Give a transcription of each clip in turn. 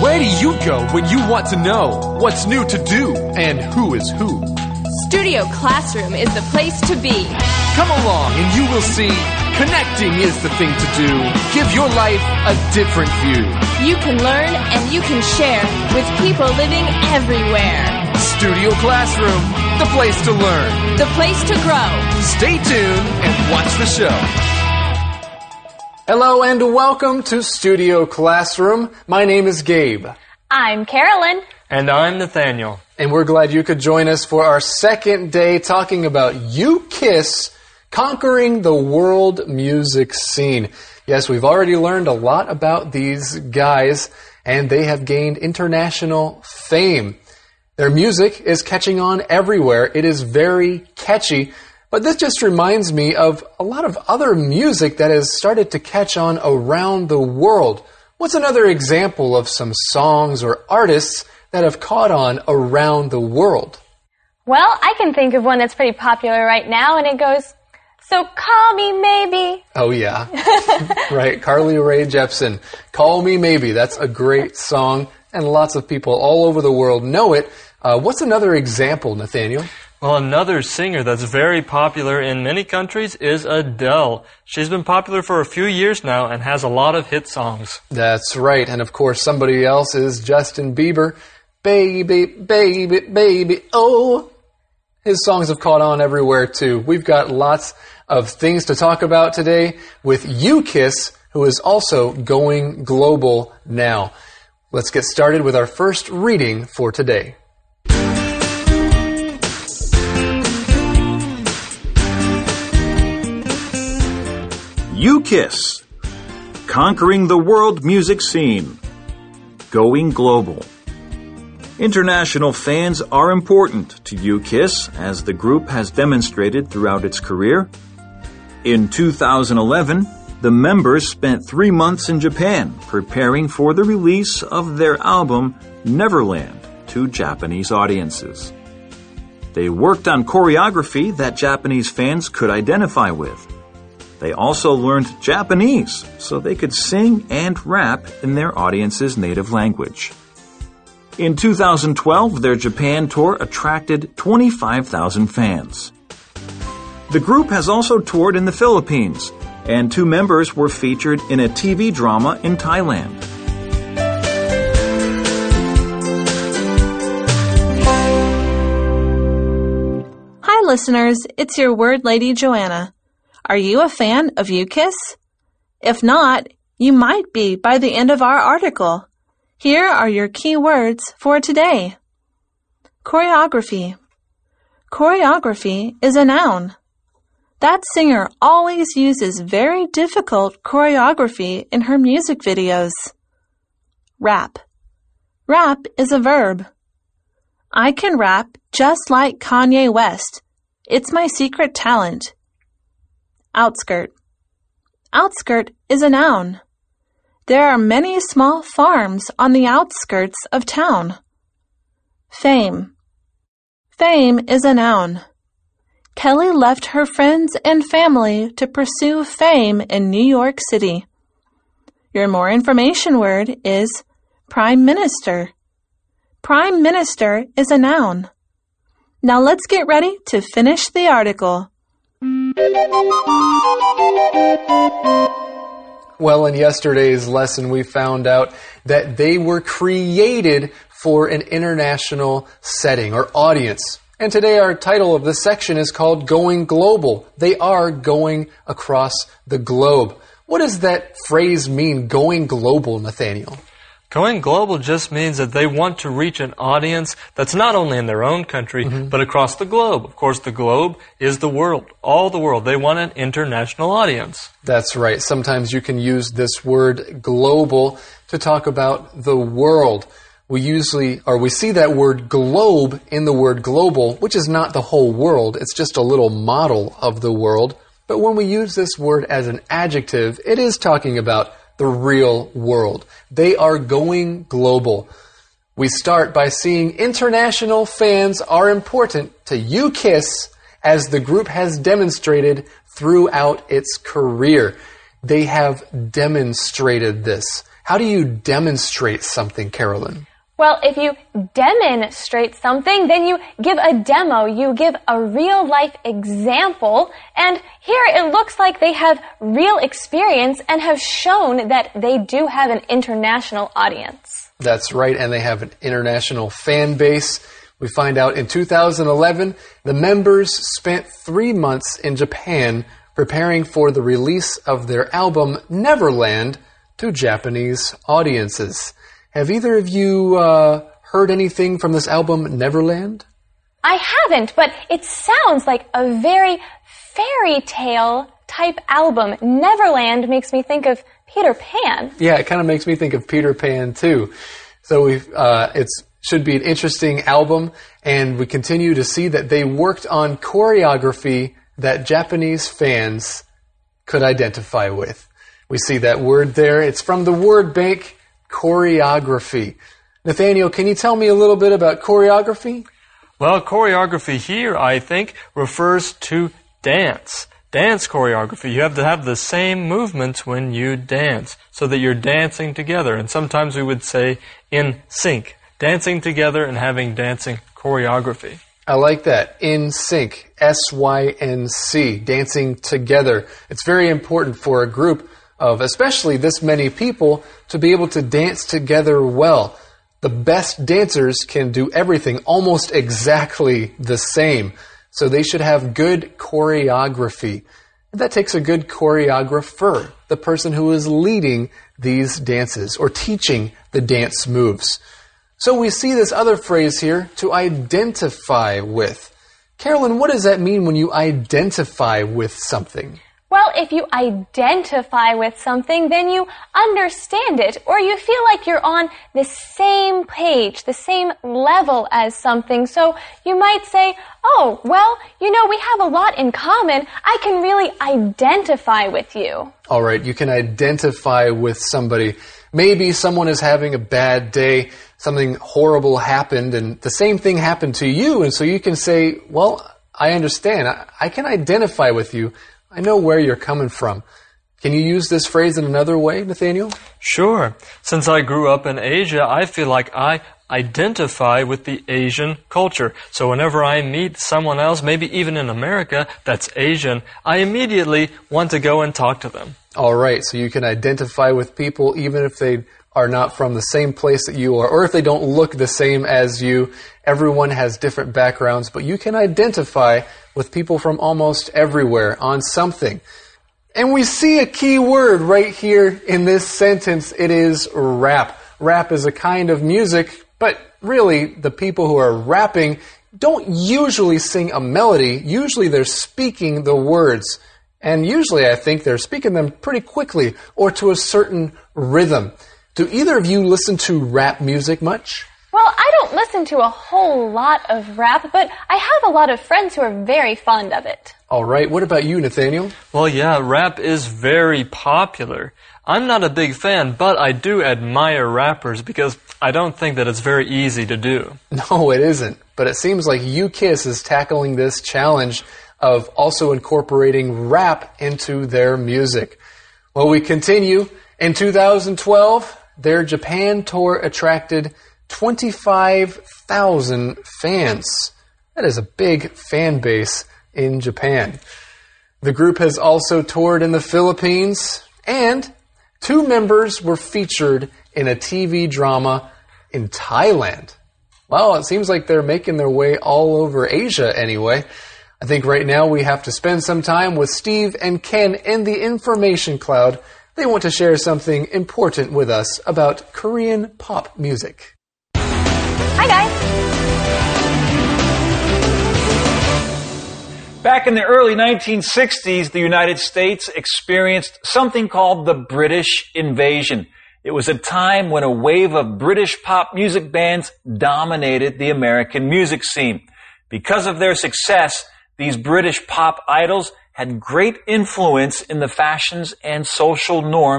Where do you go when you want to know what's new to do and who is who? Studio Classroom is the place to be. Come along and you will see connecting is the thing to do. Give your life a different view. You can learn and you can share with people living everywhere. Studio Classroom, the place to learn. The place to grow. Stay tuned and watch the show. Hello and welcome to Studio Classroom. My name is Gabe. I'm Carolyn. And I'm Nathaniel. And we're glad you could join us for our second day talking about UKISS, conquering the world music scene. Yes, we've already learned a lot about these guys, and they have gained international fame. Their music is catching on everywhere. It is very catchy. But this just reminds me of a lot of other music that has started to catch on around the world. What's another example of some songs or artists that have caught on around the world? Well, I can think of one that's pretty popular right now, and it goes, "So call me maybe." Oh, yeah. Right, Carly Rae Jepsen. Call Me Maybe. That's a great song, and lots of people all over the world know it. What's another example, Nathaniel? Well, another singer that's very popular in many countries is Adele. She's been popular for a few years now and has a lot of hit songs. That's right. And of course, somebody else is Justin Bieber. Baby, baby, baby, oh. His songs have caught on everywhere too. We've got lots of things to talk about today with UKISS, who is also going global now. Let's get started with our first reading for today. UKISS, conquering the world music scene, going global. International fans are important to UKISS, as the group has demonstrated throughout its career. In 2011, the members spent 3 months in Japan preparing for the release of their album Neverland to Japanese audiences. They worked on choreography that Japanese fans could identify with. They also learned Japanese so they could sing and rap in their audience's native language. In 2012, their Japan tour attracted 25,000 fans. The group has also toured in the Philippines, and 2 members were featured in a TV drama in Thailand. Hi listeners, it's your word lady Joanna. Are you a fan of UKISS? If not, you might be by the end of our article. Here are your key words for today. Choreography. Choreography is a noun. That singer always uses very difficult choreography in her music videos. Rap. Rap is a verb. I can rap just like Kanye West. It's my secret talent. Outskirt. Outskirt is a noun. There are many small farms on the outskirts of town. Fame. Fame is a noun. Kelly left her friends and family to pursue fame in New York City. Your more information word is Prime Minister. Prime Minister is a noun. Now let's get ready to finish the article. Well, in yesterday's lesson, we found out that they were created for an international setting or audience. And today our title of this section is called Going Global. They are going across the globe. What does that phrase mean, going global, Nathaniel? Going global just means that they want to reach an audience that's not only in their own country, but across the globe. Of course, the globe is the world, all the world. They want an international audience. That's right. Sometimes you can use this word global to talk about the world. We see that word globe in the word global, which is not the whole world. It's just a little model of the world. But when we use this word as an adjective, it is talking about the real world. They are going global. We start by seeing international fans are important to UKISS, as the group has demonstrated throughout its career. They have demonstrated this. How do you demonstrate something, Carolyn? Well, if you demonstrate something, then you give a demo, you give a real-life example, and here it looks like they have real experience and have shown that they do have an international audience. That's right, and they have an international fan base. We find out in 2011, the members spent 3 months in Japan preparing for the release of their album Neverland to Japanese audiences. Have either of you heard anything from this album, Neverland? I haven't, but it sounds like a very fairy tale type album. Neverland makes me think of Peter Pan. Yeah, it kind of makes me think of Peter Pan too. So it should be an interesting album, and we continue to see that they worked on choreography that Japanese fans could identify with. We see that word there. It's from the word bank, choreography. Nathaniel, can you tell me a little bit about choreography? Well, choreography here, I think, refers to dance. Dance choreography. You have to have the same movements when you dance, so that you're dancing together. And sometimes we would say in sync. Dancing together and having dancing choreography. I like that. In sync. S-Y-N-C. Dancing together. It's very important for a group of especially this many people to be able to dance together well. The best dancers can do everything almost exactly the same. So they should have good choreography. That takes a good choreographer, the person who is leading these dances or teaching the dance moves. So we see this other phrase here, to identify with. Carolyn, what does that mean when you identify with something? Well, if you identify with something, then you understand it, or you feel like you're on the same page, the same level as something. So you might say, oh, well, you know, we have a lot in common. I can really identify with you. All right, you can identify with somebody. Maybe someone is having a bad day, something horrible happened, and the same thing happened to you, and so you can say, well, I understand. I can identify with you. I know where you're coming from. Can you use this phrase in another way, Nathaniel? Sure. Since I grew up in Asia, I feel like I identify with the Asian culture. So whenever I meet someone else, maybe even in America, that's Asian, I immediately want to go and talk to them. All right, so you can identify with people even if they are not from the same place that you are, or if they don't look the same as you. Everyone has different backgrounds, but you can identify with people from almost everywhere on something. And we see a key word right here in this sentence. It is rap. Rap is a kind of music, but really the people who are rapping don't usually sing a melody. Usually they're speaking the words. And usually I think they're speaking them pretty quickly or to a certain rhythm. Do either of you listen to rap music much? Well, I don't listen to a whole lot of rap, but I have a lot of friends who are very fond of it. All right. What about you, Nathaniel? Well, yeah, rap is very popular. I'm not a big fan, but I do admire rappers because I don't think that it's very easy to do. No, it isn't. But it seems like UKISS is tackling this challenge of also incorporating rap into their music. Well, we continue. In 2012, their Japan tour attracted 25,000 fans. That is a big fan base in Japan. The group has also toured in the Philippines, and 2 members were featured in a TV drama in Thailand. Well, it seems like they're making their way all over Asia anyway. I think right now we have to spend some time with Steve and Ken in the Information Cloud. They want to share something important with us about Korean pop music. Hi, guys. Back in the early 1960s, the United States experienced something called the British invasion. It was a time when a wave of British pop music bands dominated the American music scene. Because of their success, these British pop idols had great influence in the fashions and social norms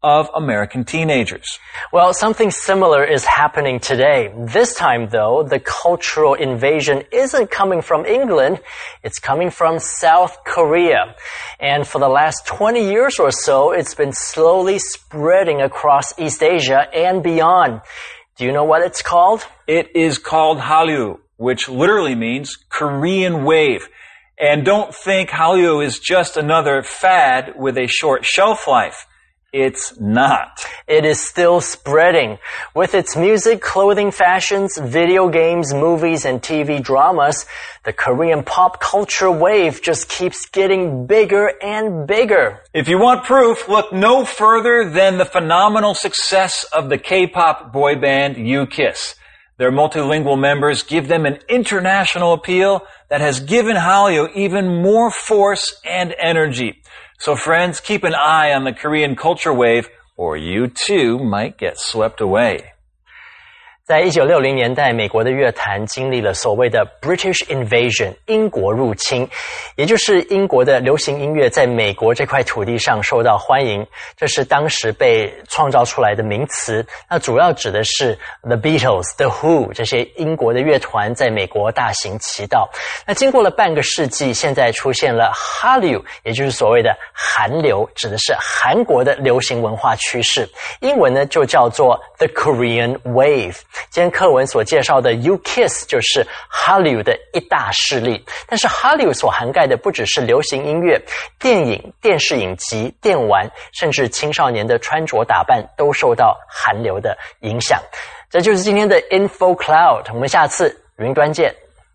of American teenagers. Well, something similar is happening today. This time, though, the cultural invasion isn't coming from England. It's coming from South Korea. And for the last 20 years or so, it's been slowly spreading across East Asia and beyond. Do you know what it's called? It is called Hallyu, which literally means Korean wave. And don't think Hallyu is just another fad with a short shelf life. It's not. It is still spreading. With its music, clothing, fashions, video games, movies, and TV dramas, the Korean pop culture wave just keeps getting bigger and bigger. If you want proof, look no further than the phenomenal success of the K-pop boy band U-KISS. Their multilingual members give them an international appeal that has given Hallyu even more force and energy. So friends, keep an eye on the Korean culture wave, or you too might get swept away. 在1960年代，美国的乐坛经历了所谓的 British Invasion 英国入侵，也就是英国的流行音乐在美国这块土地上受到欢迎，这是当时被创造出来的名词。那主要指的是 The Beatles、The Who 这些英国的乐团在美国大行其道。那经过了半个世纪，现在出现了 Hallyu， 也就是所谓的韩流，指的是韩国的流行文化趋势。英文呢就叫做 The Korean Wave。今天课文所介绍的 U-KISS 就是 Hallyu 的一大势力，但是 Hallyu 所涵盖的不只是流行音乐，电影、电视影集、电玩，甚至青少年的穿着打扮都受到韩流的影响。这就是今天的 Info Cloud， 我们下次云端见。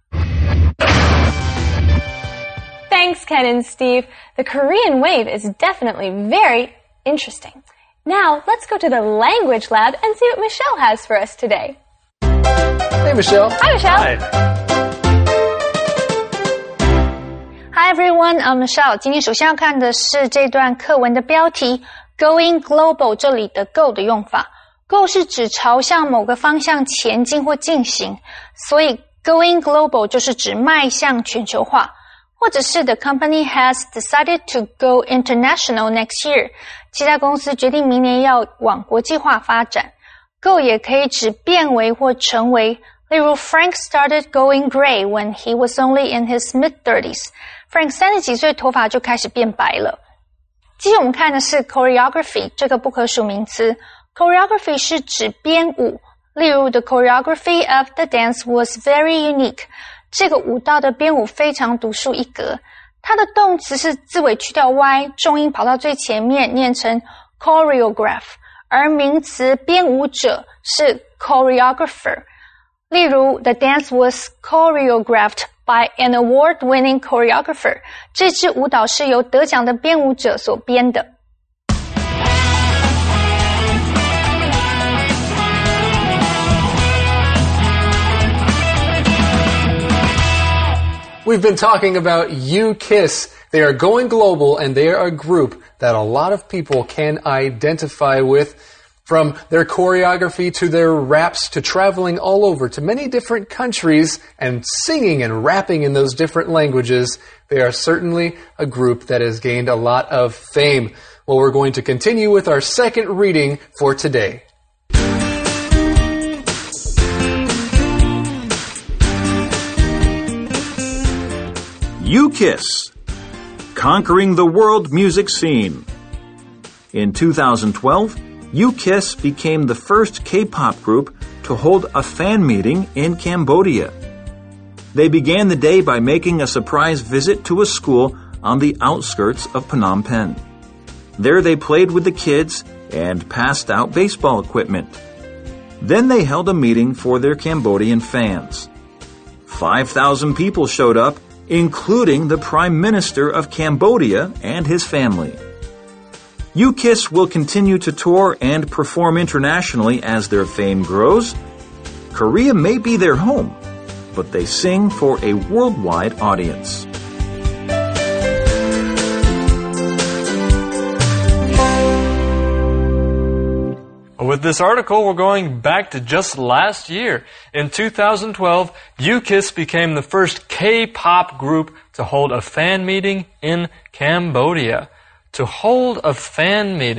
Thanks, Ken and Steve. The Korean wave is definitely very interesting. Now, let's go to the language lab and see what Michelle has for us today. Hey, Michelle. Hi, Michelle. Hi. Hi everyone, I'm Michelle. 今天首先要看的是这段课文的标题 Going Global 这里的 Go 的用法。Go 是指朝向某个方向前进或进行，所以 Going Global 就是指迈向全球化。或者是 The company has decided to go international next year. 其他公司决定明年要往国际化发展。Go 也可以指变为或成为。例如 Frank started going gray when he was only in his mid-30s. Frank 30几岁头发就开始变白了。接着我们看的是 choreography 这个不可数名词。Choreography 是指编舞。例如 The choreography of the dance was very unique. 这个舞蹈的编舞非常独树一格。它的动词是字尾去掉 y， 重音跑到最前面，念成 choreograph， 而名词编舞者是 choreographer。例如 The dance was choreographed by an award-winning choreographer. 这支舞蹈是由得奖的编舞者所编的。 We've been talking about U-KISS. They are going global, and they are a group that a lot of people can identify with. From their choreography to their raps to traveling all over to many different countries and singing and rapping in those different languages, they are certainly a group that has gained a lot of fame. Well, we're going to continue with our second reading for today. U-KISS, conquering the world music scene. In 2012, U-KISS became the first K-pop group to hold a fan meeting in Cambodia. They began the day by making a surprise visit to a school on the outskirts of Phnom Penh. There they played with the kids and passed out baseball equipment. Then they held a meeting for their Cambodian fans. 5,000 people showed up, including the Prime Minister of Cambodia and his family. U-KISS will continue to tour and perform internationally as their fame grows. Korea may be their home, but they sing for a worldwide audience. With this article, we're going back to just last year. In 2012, U-KISS became the first K-pop group to hold a fan meeting in Cambodia. To hold a fan meeting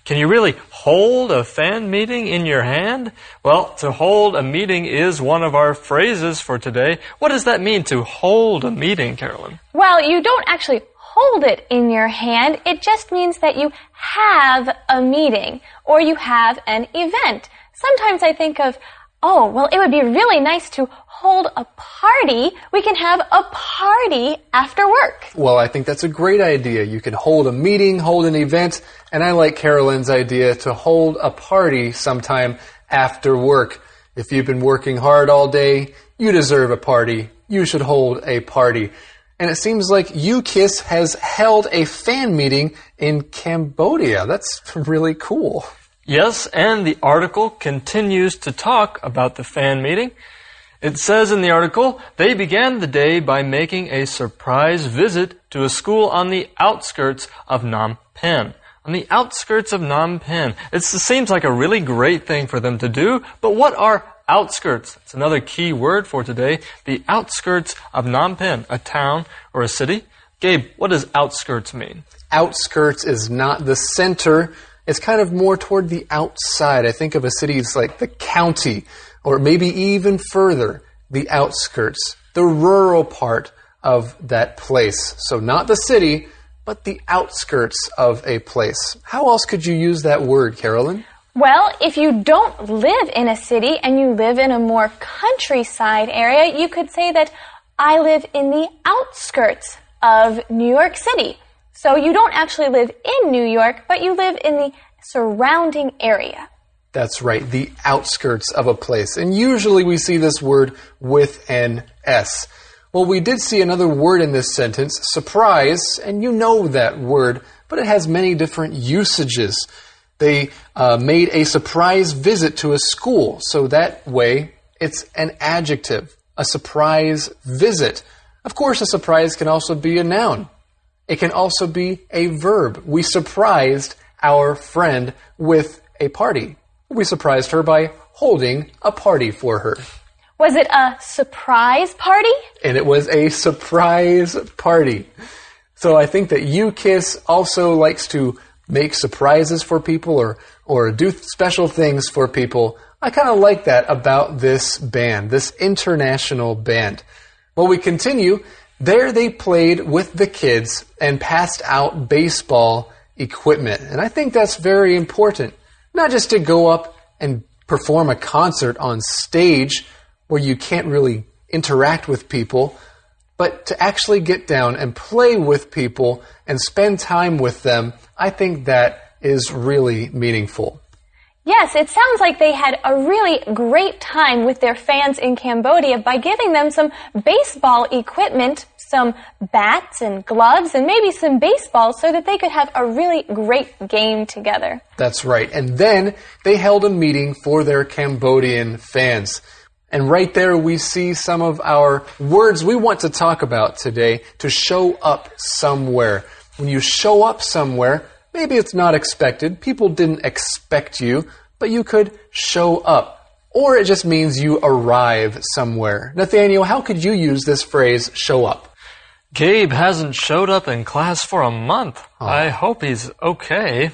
Can you really hold a fan meeting in your hand? Well, to hold a meeting is one of our phrases for today. What does that mean, to hold a meeting, Carolyn? Well, you don't actually hold it in your hand. It just means that you have a meeting or you have an event. Sometimes I think of, oh, well, it would be really nice to hold a party. We can have a party after work. Well, I think that's a great idea. You can hold a meeting, hold an event, and I like Carolyn's idea to hold a party sometime after work. If you've been working hard all day, you deserve a party. You should hold a party. And it seems like UKISS has held a fan meeting in Cambodia. That's really cool. Yes, and the article continues to talk about the fan meeting. It says in the article, they began the day by making a surprise visit to a school on the outskirts of Phnom Penh. On the outskirts of Phnom Penh. It seems like a really great thing for them to do, but what are outskirts? It's another key word for today. The outskirts of Phnom Penh, a town or a city. Gabe, what does outskirts mean? Outskirts is not the center. It's kind of more toward the outside. I think of a city as like the county, or maybe even further, the outskirts, the rural part of that place. So not the city, but the outskirts of a place. How else could you use that word, Carolyn? Well, if you don't live in a city and you live in a more countryside area, you could say that I live in the outskirts of New York City. So you don't actually live in New York, but you live in the surrounding area. That's right, the outskirts of a place. And usually we see this word with an S. Well, we did see another word in this sentence, surprise, and you know that word, but it has many different usages. They made a surprise visit to a school, so that way it's an adjective, a surprise visit. Of course, a surprise can also be a noun. It can also be a verb. We surprised our friend with a party. We surprised her by holding a party for her. Was it a surprise party? And it was a surprise party. So I think that UKISS also likes to make surprises for people or do special things for people. I kind of like that about this band, this international band. Well, we continue. There they played with the kids and passed out baseball equipment. And I think that's very important. Not just to go up and perform a concert on stage where you can't really interact with people, but to actually get down and play with people and spend time with them. I think that is really meaningful. Yes, it sounds like they had a really great time with their fans in Cambodia by giving them some baseball equipment, some bats and gloves, and maybe some baseballs so that they could have a really great game together. That's right. And then they held a meeting for their Cambodian fans. And right there we see some of our words we want to talk about today, to show up somewhere. When you show up somewhere, maybe it's not expected. People didn't expect you, but you could show up. Or it just means you arrive somewhere. Nathaniel, how could you use this phrase, show up? Gabe hasn't showed up in class for a month. Oh. I hope he's okay.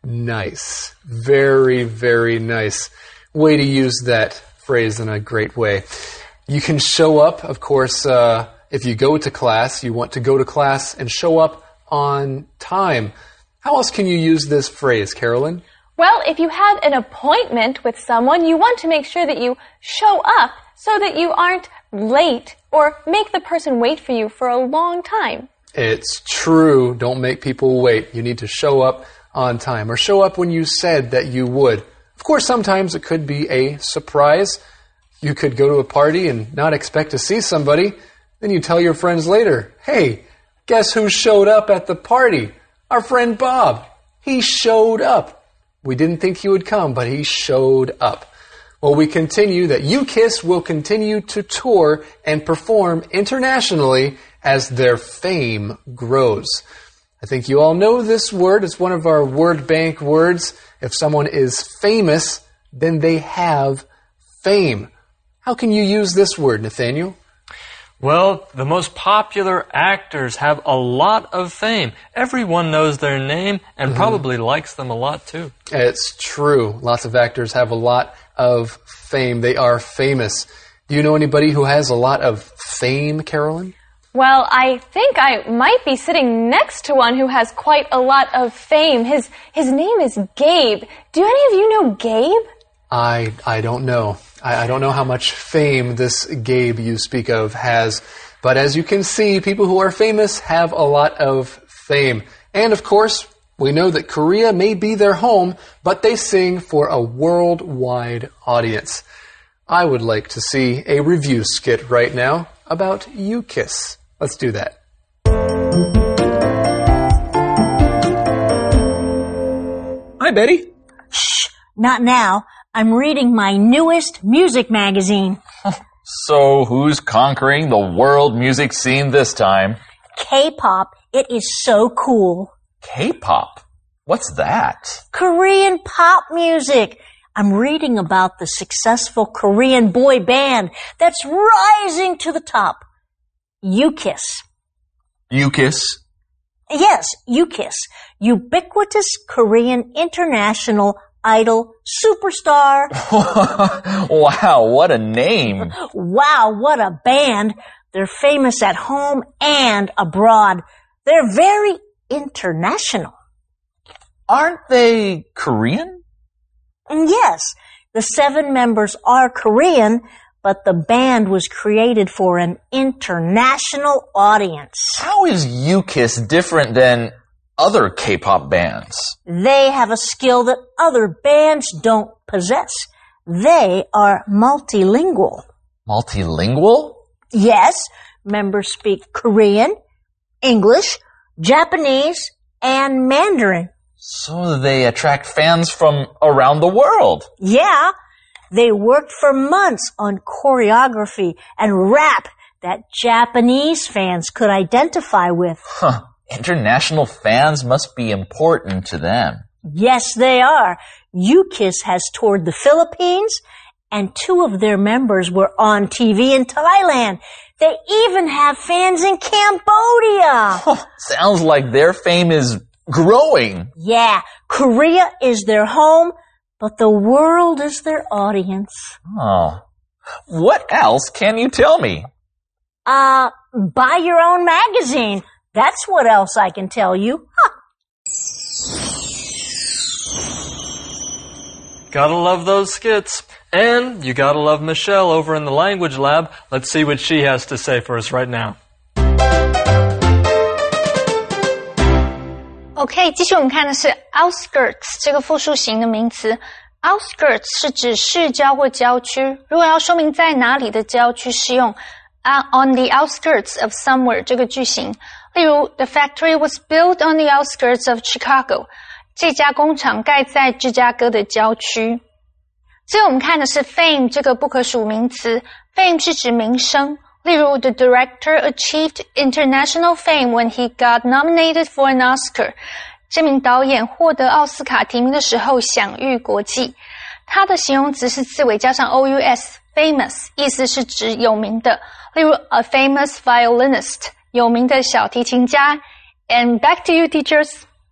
Nice. Very, very nice. Way to use that phrase in a great way. You can show up, of course, if you go to class, you want to go to class and show up on time. How else can you use this phrase, Carolyn? Well, if you have an appointment with someone, you want to make sure that you show up so that you aren't late or make the person wait for you for a long time. It's true. Don't make people wait. You need to show up on time, or show up when you said that you would. Of course, sometimes it could be a surprise. You could go to a party and not expect to see somebody. Then you tell your friends later, hey, guess who showed up at the party? Our friend Bob. He showed up. We didn't think he would come, but he showed up. Well, we continue that UKISS will continue to tour and perform internationally as their fame grows. I think you all know this word. It's one of our word bank words. If someone is famous, then they have fame. How can you use this word, Nathaniel? Well, the most popular actors have a lot of fame. Everyone knows their name and probably likes them a lot too. It's true. Lots of actors have a lot of fame. They are famous. Do you know anybody who has a lot of fame, Carolyn? Well, I think I might be sitting next to one who has quite a lot of fame. His name is Gabe. Do any of you know Gabe? I don't know. I don't know how much fame this Gabe you speak of has. But as you can see, people who are famous have a lot of fame. And of course, we know that Korea may be their home, but they sing for a worldwide audience. I would like to see a review skit right now about U-KISS. Let's do that. Hi, Betty. Shh, not now. I'm reading my newest music magazine. So who's conquering the world music scene this time? K-pop. It is so cool. K-pop? What's that? Korean pop music. I'm reading about the successful Korean boy band that's rising to the top. U-KISS. U-KISS? Yes, U-KISS. Ubiquitous Korean International Idol Superstar. Wow, what a name. Wow, what a band. They're famous at home and abroad. They're very international. Aren't they Korean? Yes, the 7 members are Korean, but the band was created for an international audience. How is U-KISS different than other K-pop bands? They have a skill that other bands don't possess. They are multilingual. Multilingual? Yes, members speak Korean, English, Japanese, and Mandarin. So they attract fans from around the world. Yeah, they worked for months on choreography and rap that Japanese fans could identify with. Huh. International fans must be important to them. Yes, they are. U-KISS has toured the Philippines, and 2 of their members were on TV in Thailand. They even have fans in Cambodia. Sounds like their fame is growing. Yeah, Korea is their home, but the world is their audience. Oh. What else can you tell me? Buy your own magazine. That's what else I can tell you. Gotta love those skits. And you gotta love Michelle over in the language lab. Let's see what she has to say for us right now. OK， 继续我们看的是 outskirts 这个复数形的名词。outskirts 是指市郊或郊区，如果要说明在哪里的郊区，是用on the outskirts of somewhere 这个句型。例如 The factory was built on the outskirts of Chicago. 这家工厂盖在芝加哥的郊区。最后我们看的是 fame 这个不可数名词。fame 是指名声。例如 The director achieved international fame when he got nominated for an Oscar. 这名导演获得奥斯卡提名的时候享誉国际。它的形容词是字尾加上 OUS famous 意思是指有名的。例如 a famous violinist 有名的小提琴家。And back to you, teachers.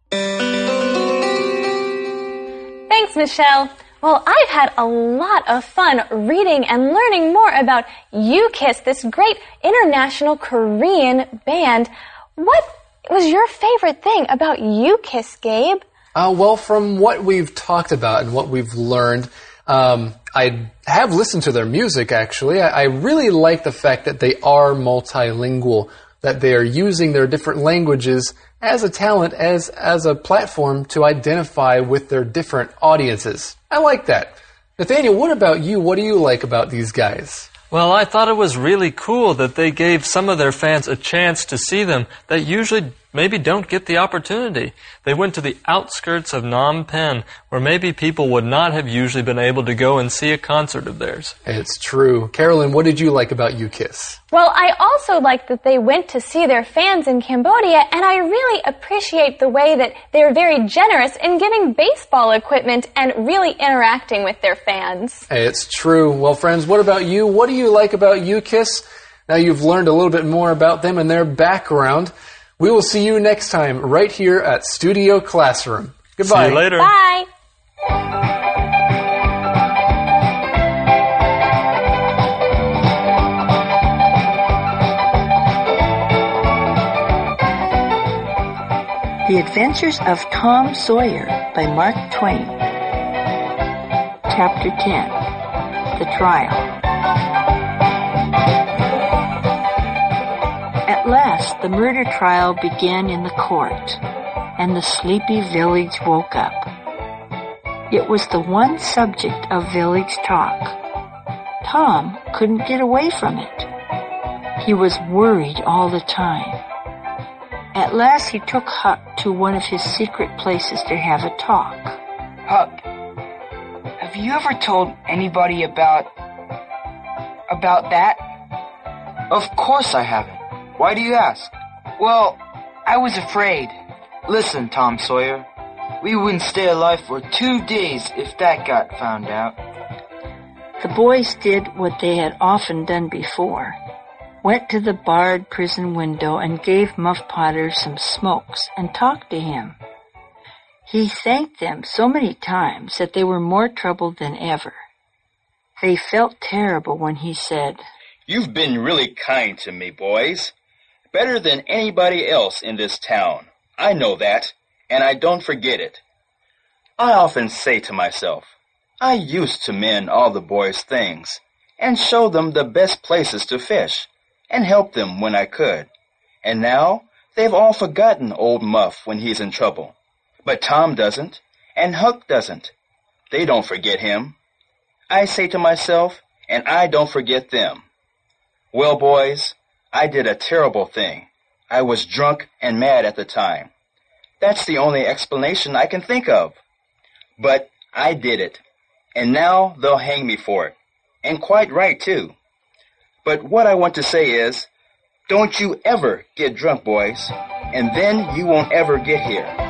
Thanks, Michelle. Well, I've had a lot of fun reading and learning more about U-KISS, this great international Korean band. What was your favorite thing about U-KISS, Gabe? Well, from what we've talked about and what we've learned, I have listened to their music, actually. I really like the fact that they are multilingual, that they are using their different languages as a talent, as a platform to identify with their different audiences. I like that. Nathaniel, what about you? What do you like about these guys? Well, I thought it was really cool that they gave some of their fans a chance to see them that usually maybe don't get the opportunity. They went to the outskirts of Phnom Penh, where maybe people would not have usually been able to go and see a concert of theirs. It's true. Carolyn, what did you like about U-KISS? Well, I also liked that they went to see their fans in Cambodia, and I really appreciate the way that they were very generous in giving baseball equipment and really interacting with their fans. It's true. Well, friends, what about you? What do you like about U-KISS? Now you've learned a little bit more about them and their background. We will see you next time right here at Studio Classroom. Goodbye. See you later. Bye. The Adventures of Tom Sawyer by Mark Twain. Chapter 10. The Trial. At last, the murder trial began in the court, and the sleepy village woke up. It was the one subject of village talk. Tom couldn't get away from it. He was worried all the time. At last he took Huck to one of his secret places to have a talk. Huck, have you ever told anybody about that? Of course I haven't. Why do you ask? Well, I was afraid. Listen, Tom Sawyer, we wouldn't stay alive for 2 days if that got found out. The boys did what they had often done before. Went to the barred prison window and gave Muff Potter some smokes and talked to him. He thanked them so many times that they were more troubled than ever. They felt terrible when he said, "You've been really kind to me, boys. Better than anybody else in this town. I know that, and I don't forget it. I often say to myself, I used to mend all the boys' things and show them the best places to fish and help them when I could. And now they've all forgotten old Muff when he's in trouble. But Tom doesn't, and Huck doesn't. They don't forget him. I say to myself, and I don't forget them. Well, boys, I did a terrible thing. I was drunk and mad at the time. That's the only explanation I can think of. But I did it, and now they'll hang me for it. And quite right, too. But what I want to say is, don't you ever get drunk, boys, and then you won't ever get here.